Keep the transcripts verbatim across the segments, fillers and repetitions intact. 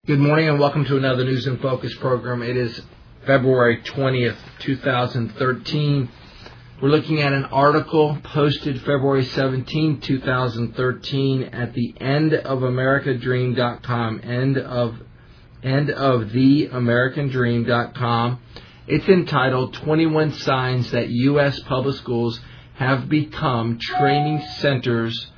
Good morning and welcome to another News in Focus program. It is February twentieth, two thousand thirteen. We're looking at an article posted February seventeenth, two thousand thirteen at the end of america dream dot com, end of end of the american dream dot com. It's entitled twenty-one Signs That U S Public Schools Have Become Training Centers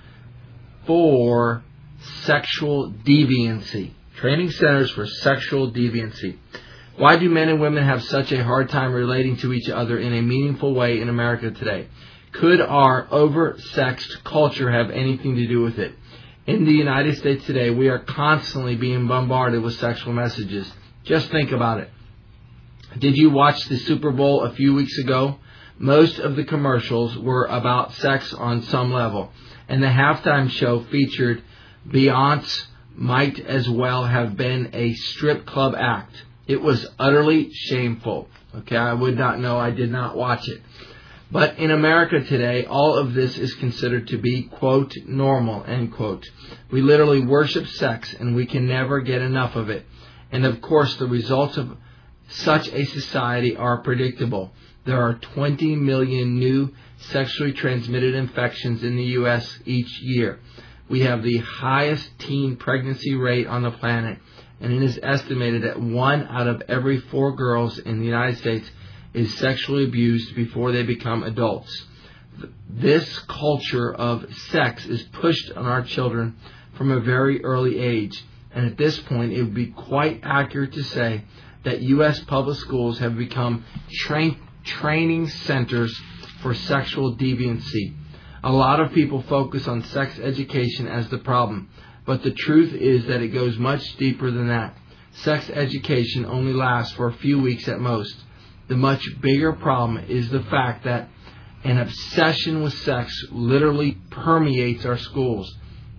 for Sexual Deviancy. Training centers for sexual deviancy. Why do men and women have such a hard time relating to each other in a meaningful way in America today? Could our over-sexed culture have anything to do with it? In the United States today, we are constantly being bombarded with sexual messages. Just think about it. Did you watch the Super Bowl a few weeks ago? Most of the commercials were about sex on some level, and the halftime show featured Beyonce might as well have been a strip club act. It was utterly shameful. Okay, I would not know. I did not watch it. But in America today, all of this is considered to be, quote, normal, end quote. We literally worship sex, and we can never get enough of it. And of course, the results of such a society are predictable. There are twenty million new sexually transmitted infections in the U S each year. We have the highest teen pregnancy rate on the planet, and it is estimated that one out of every four girls in the United States is sexually abused before they become adults. This culture of sex is pushed on our children from a very early age, and at this point it would be quite accurate to say that U S public schools have become tra- training centers for sexual deviancy. A lot of people focus on sex education as the problem, but the truth is that it goes much deeper than that. Sex education only lasts for a few weeks at most. The much bigger problem is the fact that an obsession with sex literally permeates our schools.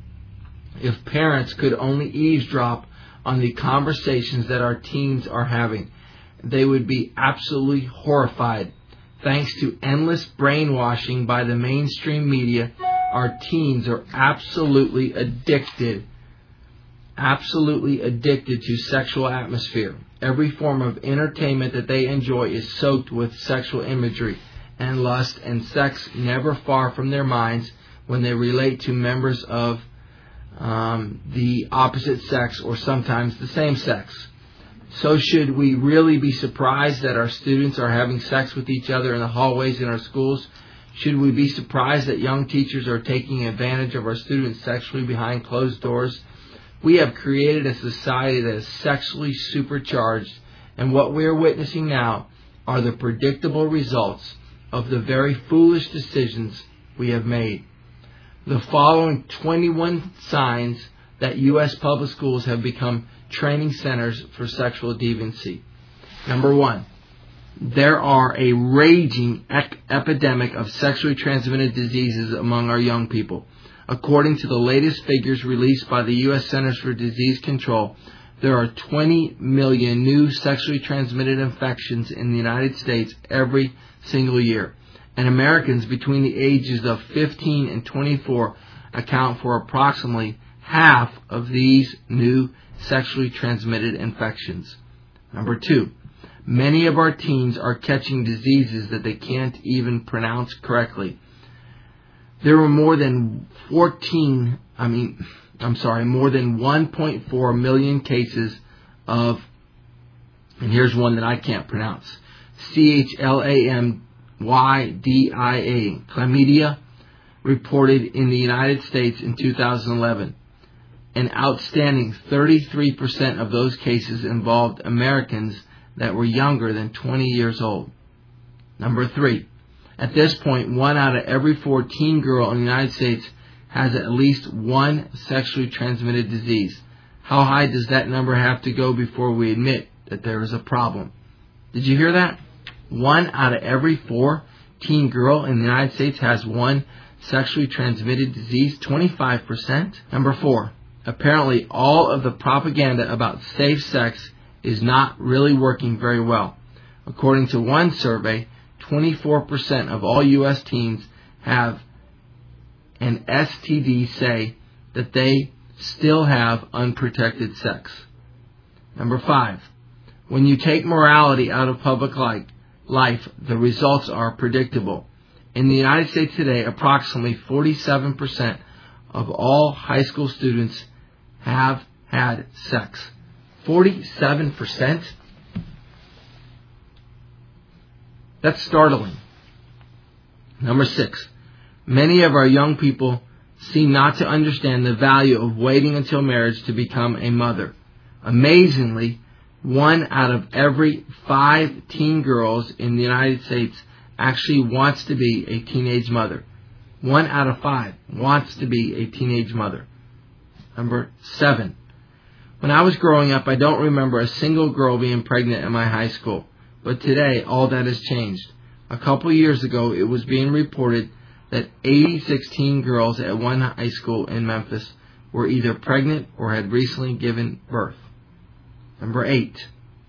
If parents could only eavesdrop on the conversations that our teens are having, they would be absolutely horrified. Thanks to endless brainwashing by the mainstream media, our teens are absolutely addicted, absolutely addicted to sexual atmosphere. Every form of entertainment that they enjoy is soaked with sexual imagery and lust and sex never far from their minds when they relate to members of um, the opposite sex or sometimes the same sex. So should we really be surprised that our students are having sex with each other in the hallways in our schools? Should we be surprised that young teachers are taking advantage of our students sexually behind closed doors? We have created a society that is sexually supercharged, and what we are witnessing now are the predictable results of the very foolish decisions we have made. The following twenty-one signs that U S public schools have become training centers for sexual deviancy. Number one, there are a raging ec- epidemic of sexually transmitted diseases among our young people. According to the latest figures released by the U S Centers for Disease Control, there are twenty million new sexually transmitted infections in the United States every single year. And Americans between the ages of fifteen and twenty-four account for approximately half of these new sexually transmitted infections. Number two, many of our teens are catching diseases that they can't even pronounce correctly. There were more than fourteen, I mean, I'm sorry, more than one point four million cases of, and here's one that I can't pronounce, C H L A M Y D I A, chlamydia, reported in the United States in two thousand eleven. An outstanding thirty-three percent of those cases involved Americans that were younger than twenty years old. Number three, at this point, one out of every four teen girl in the United States has at least one sexually transmitted disease. How high does that number have to go before we admit that there is a problem? Did you hear that? One out of every four teen girl in the United States has one sexually transmitted disease, twenty-five percent. Number four, apparently all of the propaganda about safe sex is not really working very well. According to one survey, twenty-four percent of all U S teens have an S T D say that they still have unprotected sex. Number five, when you take morality out of public life, the results are predictable. In the United States today, approximately forty-seven percent of all high school students have had sex. forty-seven percent? That's startling. Number six, many of our young people seem not to understand the value of waiting until marriage to become a mother. Amazingly, one out of every five teen girls in the United States actually wants to be a teenage mother. One out of five wants to be a teenage mother. Number seven, when I was growing up, I don't remember a single girl being pregnant in my high school. But today, all that has changed. A couple years ago, it was being reported that eighty-six teen girls at one high school in Memphis were either pregnant or had recently given birth. Number eight,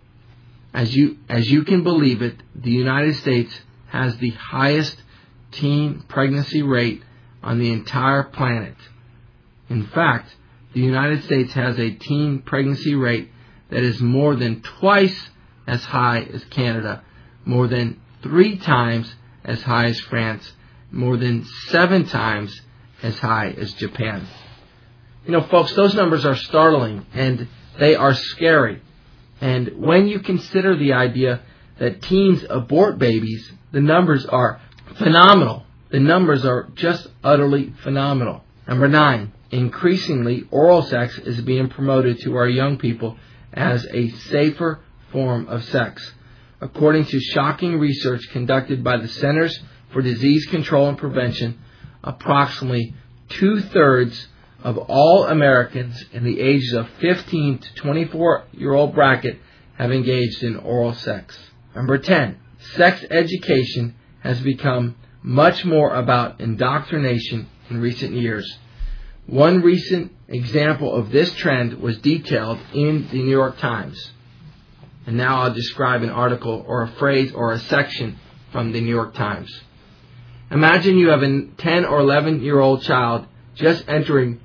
as you, as you can believe it, the United States has the highest teen pregnancy rate on the entire planet. In fact, the United States has a teen pregnancy rate that is more than twice as high as Canada, more than three times as high as France, more than seven times as high as Japan. You know, folks, those numbers are startling and they are scary. And when you consider the idea that teens abort babies, the numbers are phenomenal. The numbers are just utterly phenomenal. Number nine, increasingly oral sex is being promoted to our young people as a safer form of sex. According to shocking research conducted by the Centers for Disease Control and Prevention, approximately two-thirds of all Americans in the ages of fifteen to twenty-four-year-old bracket have engaged in oral sex. Number ten, sex education has become much more about indoctrination in recent years. One recent example of this trend was detailed in the New York Times. And now I'll describe an article or a phrase or a section from the New York Times. Imagine you have a ten or eleven-year-old child just entering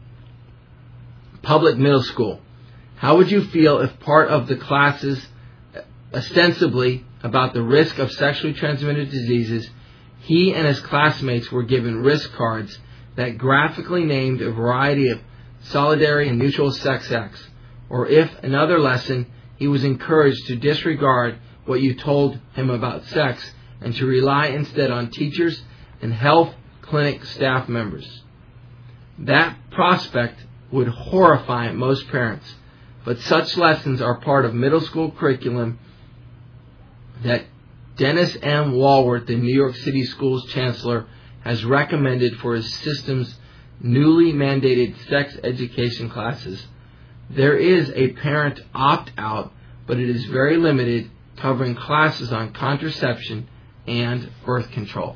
public middle school. How would you feel if part of the classes ostensibly about the risk of sexually transmitted diseases, he and his classmates were given risk cards that graphically named a variety of solitary and mutual sex acts, or if another lesson he was encouraged to disregard what you told him about sex and to rely instead on teachers and health clinic staff members? That prospect would horrify most parents, but such lessons are part of middle school curriculum that Dennis M. Walworth, the New York City Schools Chancellor, has recommended for his system's newly mandated sex education classes. There is a parent opt-out, but it is very limited, covering classes on contraception and birth control.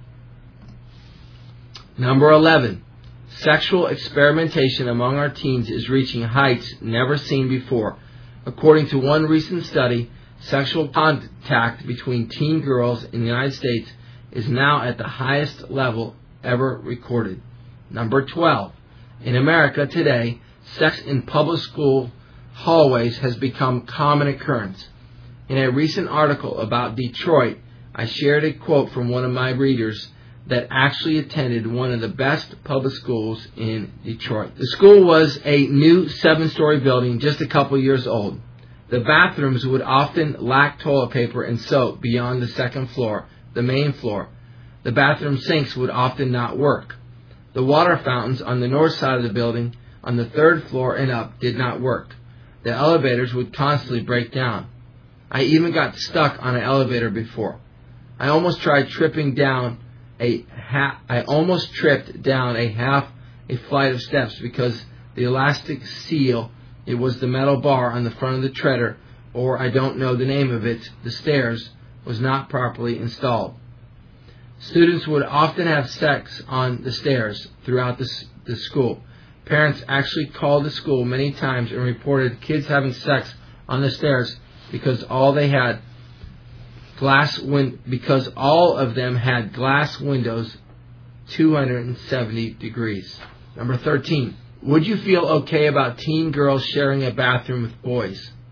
Number eleven. Sexual experimentation among our teens is reaching heights never seen before. According to one recent study, sexual contact between teen girls in the United States is now at the highest level ever recorded. Number twelve. In America today, sex in public school hallways has become common occurrence. In a recent article about Detroit, I shared a quote from one of my readers that actually attended one of the best public schools in Detroit. The school was a new seven-story building just a couple years old. The bathrooms would often lack toilet paper and soap beyond the second floor, the main floor. The bathroom sinks would often not work. The water fountains on the north side of the building, on the third floor and up, did not work. The elevators would constantly break down. I even got stuck on an elevator before. I almost tried tripping down a half, I almost tripped down a half a flight of steps because the elastic seal, it was the metal bar on the front of the treader, or I don't know the name of it, the stairs, was not properly installed. Students would often have sex on the stairs throughout the, the school. Parents actually called the school many times and reported kids having sex on the stairs because all they had glass win- because all of them had glass windows two hundred seventy degrees. Number thirteen. Would you feel okay about teen girls sharing a bathroom with boys?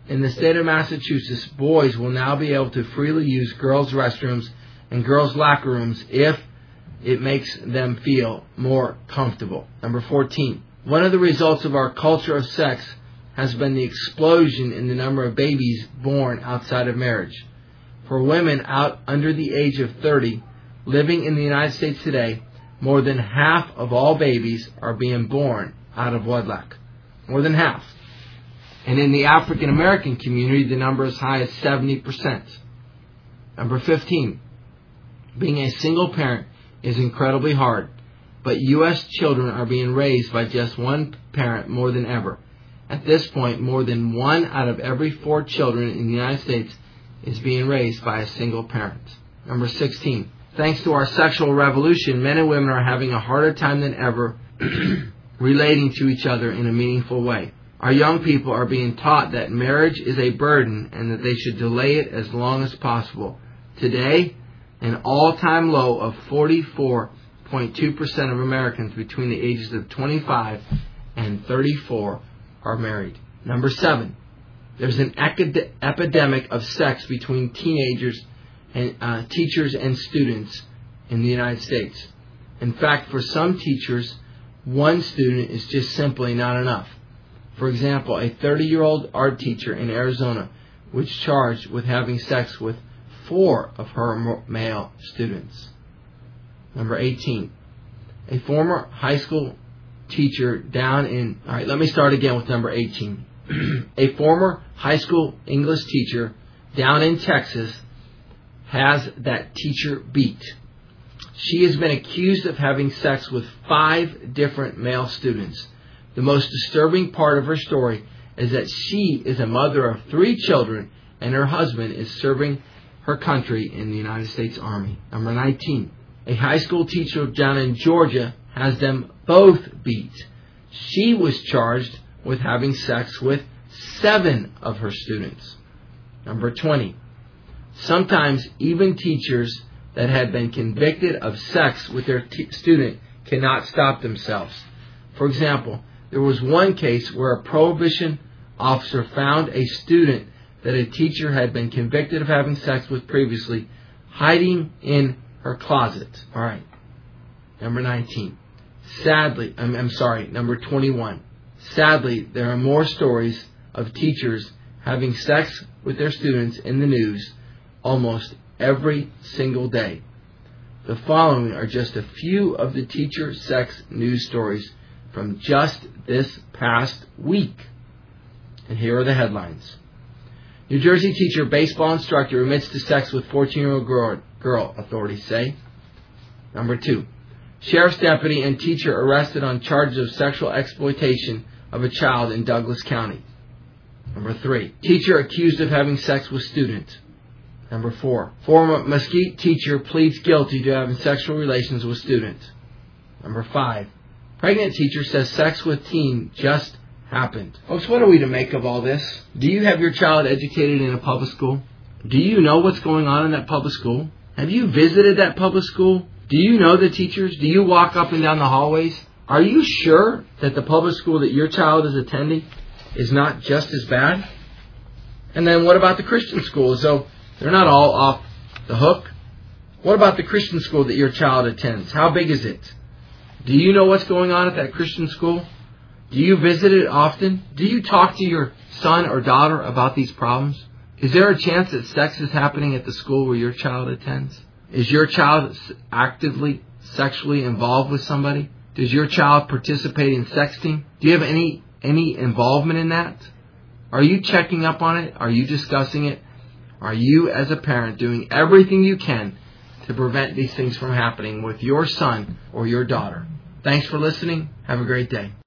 In the state of Massachusetts, boys will now be able to freely use girls' restrooms and girls' locker rooms if it makes them feel more comfortable. Number fourteen. One of the results of our culture of sex has been the explosion in the number of babies born outside of marriage. For women out under the age of thirty living in the United States today, more than half of all babies are being born out of wedlock. More than half. And in the African American community, the number is as high as seventy percent. Number fifteen. Being a single parent is incredibly hard, but U S children are being raised by just one parent more than ever. At this point, more than one out of every four children in the United States is being raised by a single parent. Number sixteen. Thanks to our sexual revolution, men and women are having a harder time than ever relating to each other in a meaningful way. Our young people are being taught that marriage is a burden and that they should delay it as long as possible. Today, an all-time low of forty-four point two percent of Americans between the ages of twenty-five and thirty-four are married. Number seven, there's an acad- epidemic of sex between teenagers and uh, teachers and students in the United States. In fact, for some teachers, one student is just simply not enough. For example, a thirty-year-old art teacher in Arizona was charged with having sex with four of her male students. Number eighteen. A former high school teacher down in... All right, let me start again with number eighteen. A former high school English teacher down in Texas has that teacher beat. She has been accused of having sex with five different male students. The most disturbing part of her story is that she is a mother of three children and her husband is serving her country in the United States Army. Number nineteen. A high school teacher down in Georgia has them both beat. She was charged with having sex with seven of her students. Number twenty. Sometimes even teachers that had been convicted of sex with their t- student cannot stop themselves. For example, there was one case where a prohibition officer found a student that a teacher had been convicted of having sex with previously hiding in her closet. All right. Number nineteen. Sadly, I'm, I'm sorry, number twenty-one. Sadly, there are more stories of teachers having sex with their students in the news almost every single day. The following are just a few of the teacher sex news stories from just this past week. And here are the headlines. New Jersey teacher, baseball instructor admits to sex with fourteen-year-old girl, girl, authorities say. Number two. Sheriff's deputy and teacher arrested on charges of sexual exploitation of a child in Douglas County. Number three. Teacher accused of having sex with student. Number four. Former Mesquite teacher pleads guilty to having sexual relations with student. Number five. Pregnant teacher says sex with teen just happened. Folks, what are we to make of all this? Do you have your child educated in a public school? Do you know what's going on in that public school? Have you visited that public school? Do you know the teachers? Do you walk up and down the hallways? Are you sure that the public school that your child is attending is not just as bad? And then what about the Christian schools? So they're not all off the hook. What about the Christian school that your child attends? How big is it? Do you know what's going on at that Christian school? Do you visit it often? Do you talk to your son or daughter about these problems? Is there a chance that sex is happening at the school where your child attends? Is your child actively sexually involved with somebody? Does your child participate in sexting? Do you have any any involvement in that? Are you checking up on it? Are you discussing it? Are you, as a parent, doing everything you can to prevent these things from happening with your son or your daughter? Thanks for listening. Have a great day.